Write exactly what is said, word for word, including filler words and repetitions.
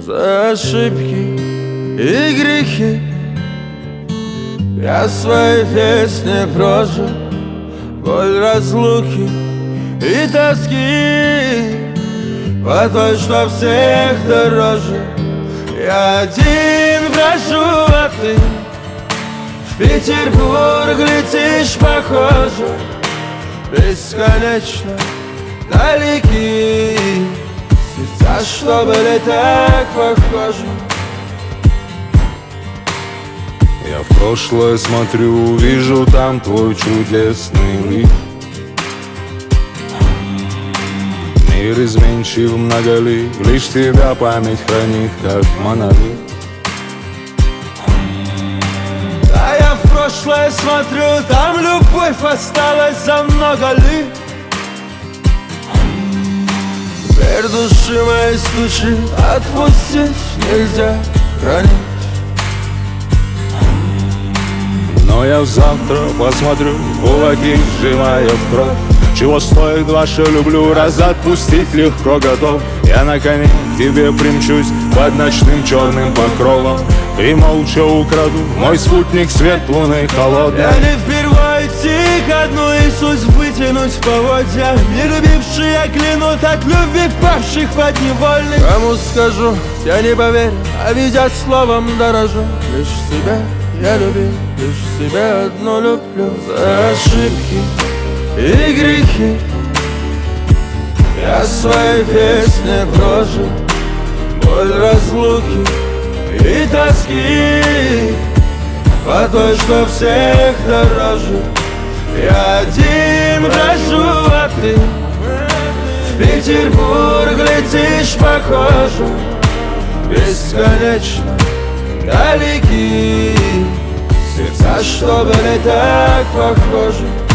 За ошибки и грехи я свои песни прожил, боль разлуки и тоски по той, что всех дороже. Я один брожу, а ты в Петербург летишь, похоже, бесконечно далеки сердца, что были так похожи. Я в прошлое смотрю, вижу там твой чудесный лик. Мир изменчив, многолик, лишь тебя память хранит, как монолит. А я в прошлое смотрю, там любовь осталась за много лет. Теперь души моей стучи, отпустить нельзя хранить. Но я завтра посмотрю, кулаки сжимая в кровь. Чего стоит ваше люблю, раз отпустить легко готов. Я на коне к тебе примчусь под ночным черным покровом и молча украду мой спутник, свет луны холодный. Я не впервые идти ко дну и судьбы тянуть поводья. Не любившие я клянут от любви павших подневольных. Кому скажу, я не поверю, а видя словом дорожу. Лишь себя я любил, лишь себя одну люблю. За ошибки и грехи я свои песни прожил, боль разлуки и тоски по той, что всех дороже. Я один брожу, а ты в Петербург летишь, похоже, бесконечно далеки сердца, что были так похожи.